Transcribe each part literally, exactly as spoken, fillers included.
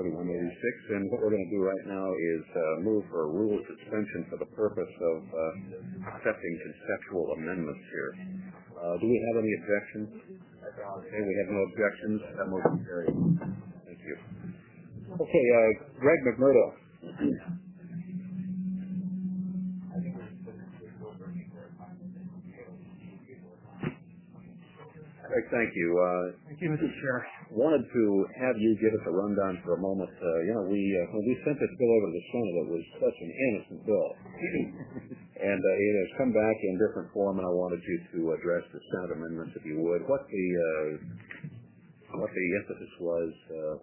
thirty-one eighty-six, and what we're going to do right now is uh, move for a rule suspension for the purpose of uh, accepting conceptual amendments here. Uh, do we have any objections? Okay, we have no objections. That motion carries. Thank you. Okay, uh, Greg McMurdo. Greg, thank you. Uh, thank you, Mister Chair. Wanted to have you give us a rundown for a moment. Uh, you know, we uh, when we sent this bill over to the Senate, it was such an innocent bill, and uh, it has come back in different form. And I wanted you to address the Senate amendments, if you would. What the uh, what the emphasis was. Uh,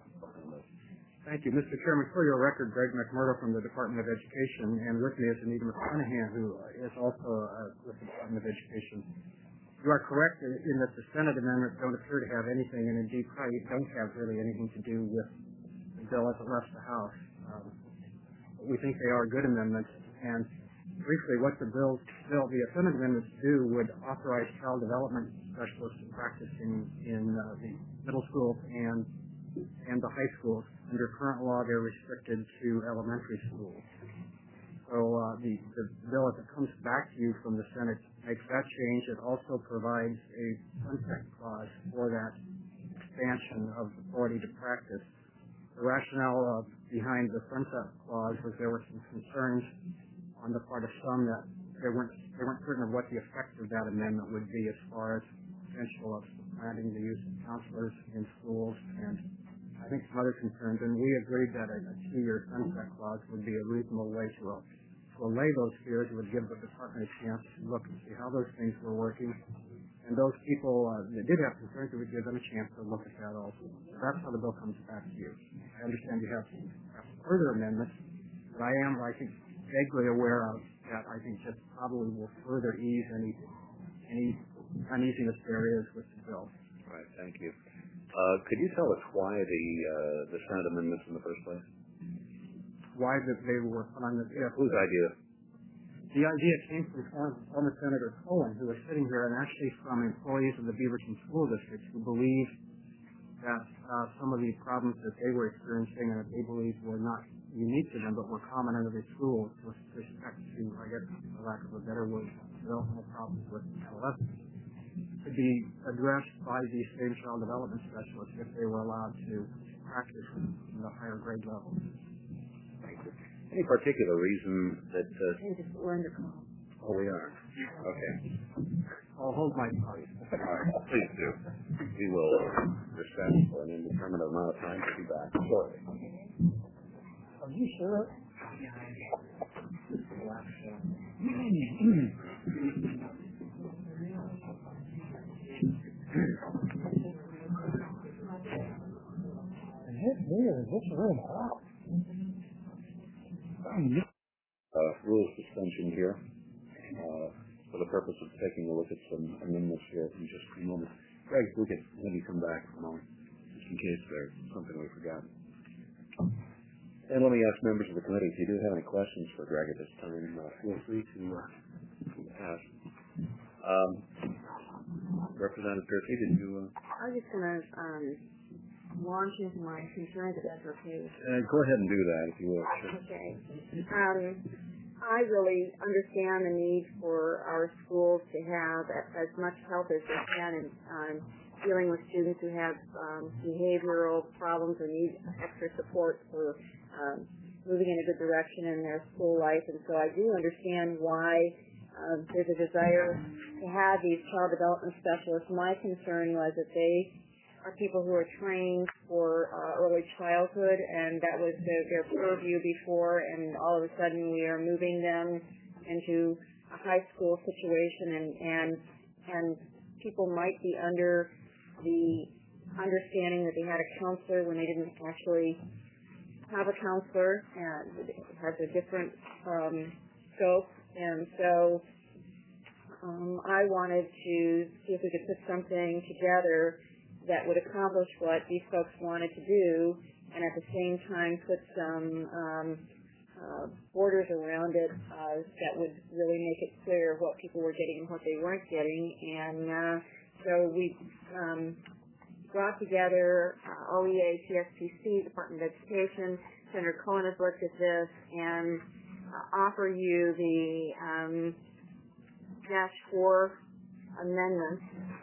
Thank you, Mister Chairman. For your record, Greg McMurdo from the Department of Education, and with me is Anita McClanahan, who is also uh, with the Department of Education. You are correct in, in that the Senate amendments don't appear to have anything, and indeed probably don't have really anything to do with the bill as it left the House. Um, we think they are good amendments, and briefly what the bill, bill the Senate amendments do would authorize child development specialists to practice in, in uh, the middle schools and, and the high schools. Under current law, they're restricted to elementary schools. So uh, the, the bill, as it comes back to you from the Senate, makes that change. It also provides a sunset clause for that expansion of authority to practice. The rationale uh, behind the sunset clause was there were some concerns on the part of some that they weren't they weren't certain of what the effect of that amendment would be as far as potential of supplanting the use of counselors in schools and I think some other concerns. And we agreed that a, a two-year sunset clause would be a reasonable way to uh, to allay those fears. It would give the department a chance to look and see how those things were working. And those people uh, that did have concerns, it would give them a chance to look at that also. So that's how the bill comes back to you. I understand you have some further amendments, but I am, I think, vaguely aware of that. I think just probably will further ease any any uneasiness there is with the bill. Right. Thank you. Uh, could you tell us why the uh, the Senate amendments in the first place? Why that they were put on the yeah, whose idea? The idea came from former Senator Cohen, who was sitting here, and actually from employees of the Beaverton School District who believed that uh, some of the problems that they were experiencing and that they believed were not unique to them but were common under the schools with respect to, I guess, for lack of a better word, developmental problems with adolescents, could be addressed by these same child development specialists if they were allowed to practice in the higher grade levels. Any particular reason that... Uh, we're under call. Oh, we are. Okay. I'll hold my tongue. All right. Please do. We will recess for an indeterminate amount of time to be back shortly. Are you sure? Is this me or is this room hot? Uh, rule suspension here uh, for the purpose of taking a look at some amendments here in just a moment. Greg, we can maybe come back for a moment, just in case there's something we forgot. And let me ask members of the committee, if you do have any questions for Greg at this time, uh, feel free to uh, ask. Um, Representative Durfee, did you... Uh, I was just going to um, launch into my concerns, if that's okay. Uh, go ahead and do that, if you will. Sure. Okay. Um, I really understand the need for our schools to have as much help as they can in um, dealing with students who have um, behavioral problems or need extra support for um, moving in a good direction in their school life. And so I do understand why uh, there's a desire to have these child development specialists. My concern was that they are people who are trained for uh, early childhood, and that was the, their purview before, and all of a sudden we are moving them into a high school situation, and and, and people might be under the understanding that they had a counselor when they didn't actually have a counselor, and it has a different um, scope, and so um, I wanted to see if we could put something together that would accomplish what these folks wanted to do, and at the same time put some um, uh, borders around it uh, that would really make it clear what people were getting and what they weren't getting. And uh, so we um, brought together uh, O E A, T S P C, Department of Education. Senator Cohen has looked at this and uh, offer you the um, dash four amendments,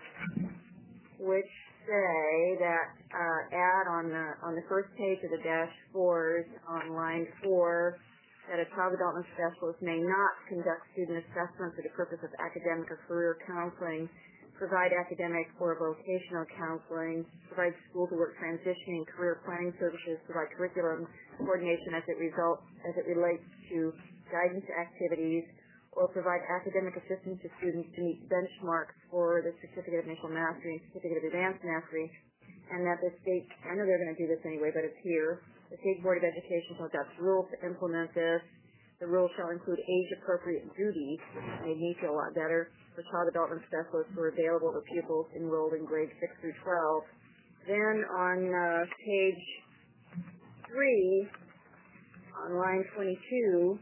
which say that uh, add on the on the first page of the dash fours on line four that a child development specialist may not conduct student assessment for the purpose of academic or career counseling, provide academic or vocational counseling, provide school to work transitioning, career planning services, provide curriculum coordination as it results as it relates to guidance activities, or provide academic assistance to students to meet benchmarks for the Certificate of Initial Mastery and Certificate of Advanced Mastery, and that the state, I know they're going to do this anyway, but it's here, the State Board of Education shall adopt rules to implement this. The rules shall include age-appropriate duties, which made me feel a lot better, for child development specialists who are available to pupils enrolled in grades six through twelve. Then on uh, page three, on line twenty-two,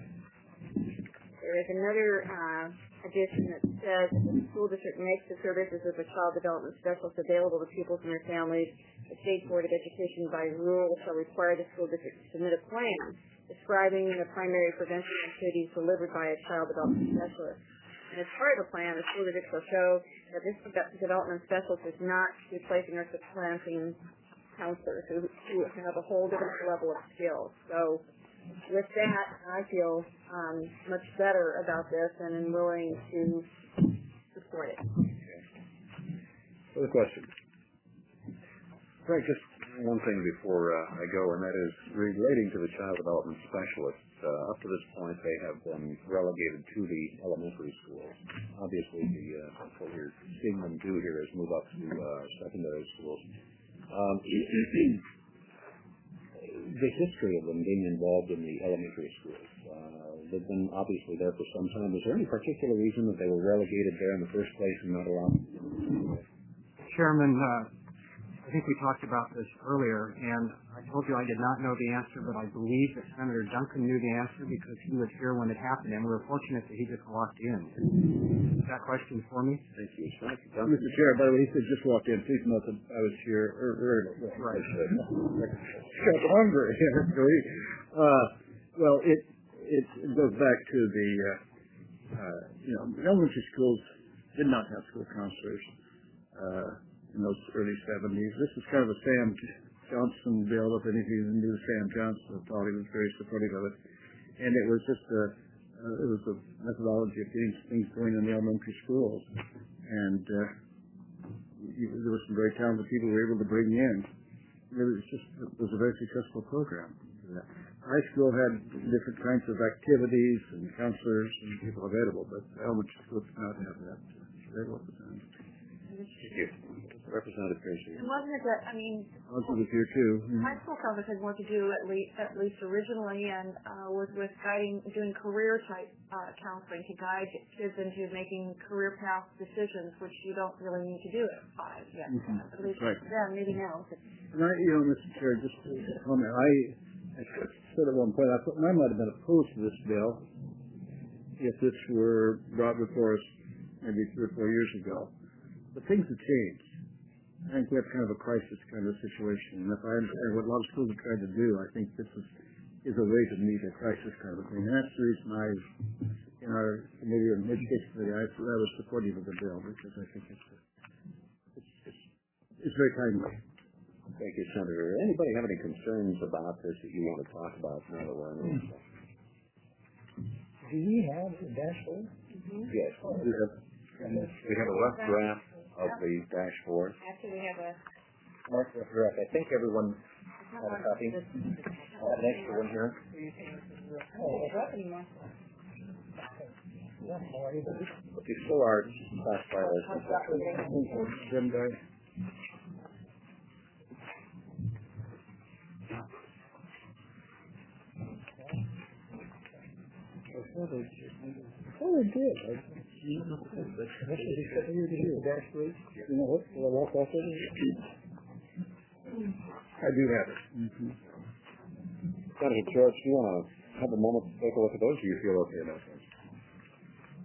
there is another uh, addition that says that the school district makes the services of a child development specialist available to pupils and their families. The State Board of Education by rule shall require the school district to submit a plan describing the primary prevention activities delivered by a child development specialist. And as part of the plan, the school district shall show that this development specialist is not replacing or supplanting counselors who, who have a whole different level of skill. So with that, I feel um, much better about this and am willing to support it. Okay. Other questions? Right, just one thing before uh, I go, and that is relating to the child development specialists. Uh, up to this point, they have been relegated to the elementary schools. Obviously, the, uh, what we're seeing them do here is move up to uh, secondary schools. Um, the history of them being involved in the elementary schools, uh, they've been obviously there for some time. Is there any particular reason that they were relegated there in the first place and not allowed? Chairman, uh, I think we talked about this earlier, and I told you I did not know the answer, but I believe that Senator Duncan knew the answer because he was here when it happened, and we were fortunate that he just walked in. Is that question for me? Thank you. Thank you. Mister Chair, by the way, he said just walked in. Please note that I was here earlier. Right. Got hungry. uh, well, it, it it goes back to the uh, uh, you know elementary schools did not have school counselors uh, in those early seventies. This is kind of a Sam Johnson bill. If any of you knew Sam Johnson, I thought he was very supportive of it, and it was just a uh, it was a methodology of getting things going in the elementary schools, and uh, you, there were some very talented people we were able to bring in. It was just it was a very successful program. High school had different kinds of activities and counselors and people available, but elementary school did not have that. Very well presented. Thank you. Representative Tracy. And wasn't it that, I mean, Elsa was here too. Mm-hmm. high school conference had more to do, at least, at least originally, and uh, was with guiding, doing career type uh, counseling to guide kids into making career path decisions, which you don't really need to do at five yet. Mm-hmm. At least right. then, maybe now. And I, you know, Mister Chair, just to comment, I, I said at one point, I thought I might have been opposed to this bill if this were brought before us maybe three or four years ago. But things have changed. I think we have kind of a crisis kind of situation. And if I understand what a lot of schools are trying to do, I think this is is a way to meet a crisis kind of thing. And that's the reason I, in our committee on education committee, I, I was supportive of the bill because I think it's it's it's, it's very timely. Thank you, Senator. Anybody have any concerns about this that you want to talk about now that we're on this? Do we have the dashboard? Mm-hmm. Yes. We have, we have a rough draft of the dashboard. Actually, we have a... Mark the draft. I think everyone had a copy. I have an extra one here. Oh, it's not anymore. But these still are class violations. Then, uh, Oh, it did. I, you know, this is something you can do. Dashboard. You know what? Will I walk off of it? I do have it. Mm-hmm. Senator George, do you want to have a moment to take a look at those, or do you feel okay about those?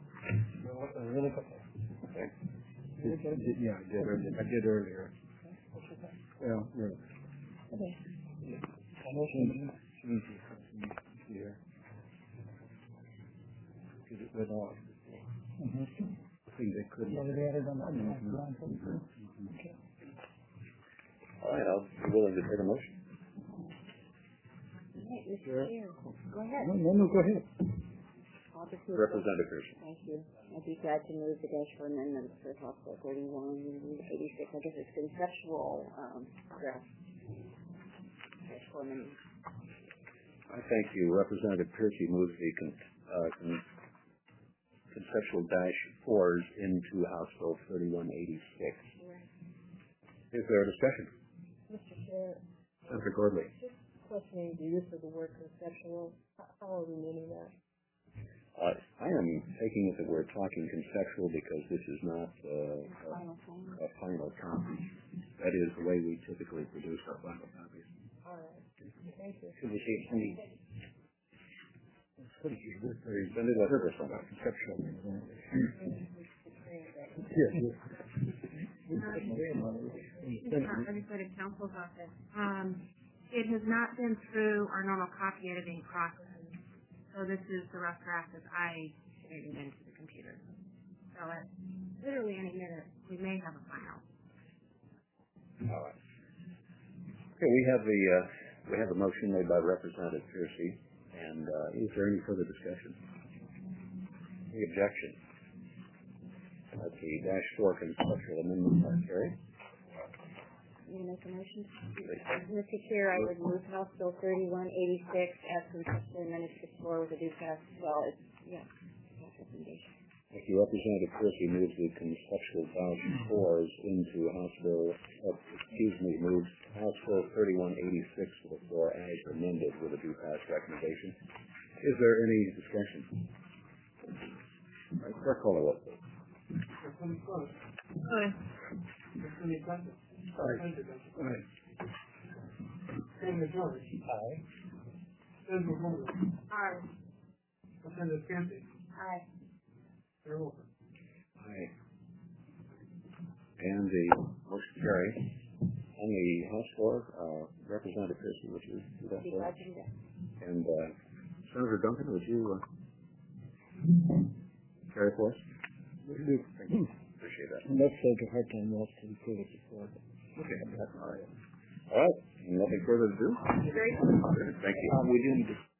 Really quick. Okay. Yeah, I did. I did earlier. Well, yeah. Okay. I know some changes here. Because it went off. Mm-hmm. I think they couldn't. Yeah, they added on that. Mm-hmm. Okay. All right, I'll be willing to take a motion. Hey, Mister Chair, go ahead. No, no, no, go ahead. I'll just move Representative Pearson. Thank you. I'd be glad to move the dash for amendments for House Bill thirty-one eighty-six. I guess it's conceptual, um, draft. Dash for amendments. I thank you. Representative Pearson moves the con- uh, con- conceptual dash fours into House Bill thirty-one eighty-six. Right. Is there a discussion? Mister Chair, Senator Gordley. just questioning the use of the word conceptual. How are we meaning that? Uh, I am taking it that we're talking conceptual because this is not uh, a, Final form. a final copy. That is the way we typically produce our final copies. All right. Thank you. Should we say any? What did you do? Then they let her respond. Conceptual. Yes. Legislative Counsel's Office. Um, it has not been through our normal copy editing process. So this is the rough draft as I created into the computer. So at literally any minute, we may have a final. All right. Okay, we have the uh, we have a motion made by Representative Piercy, and uh, is there any further discussion? Any objection? That's the dash four conceptual amendment by Kerry. You want to make a motion? Mister Chair, I would move House Bill thirty-one eighty-six as conceptual amendment to floor with a due pass. Well, it's, yeah, recommendation. Thank you. Representative Piercy moves the conceptual dash fours into House Bill, uh, excuse me, moves House Bill thirty-one eighty-six to the floor as amended with a due pass recommendation. Is there any discussion? All right, clerk call the roll, please. Good. Aye. Aye. Senator George. Aye. Senator Gordon. Aye. Senator Campbell. Aye. Mayor Wilson. Aye. And the motion carries. On the House floor, uh, Representative Piercy, would you do that Be for us? glad to do that. And uh, Senator Duncan, would you uh, carry for us? Thank you. Appreciate that. And let's take a hard time off to the previous report. Okay. All right. All right. Nothing further to do? Very good. Thank you. Um, we do need to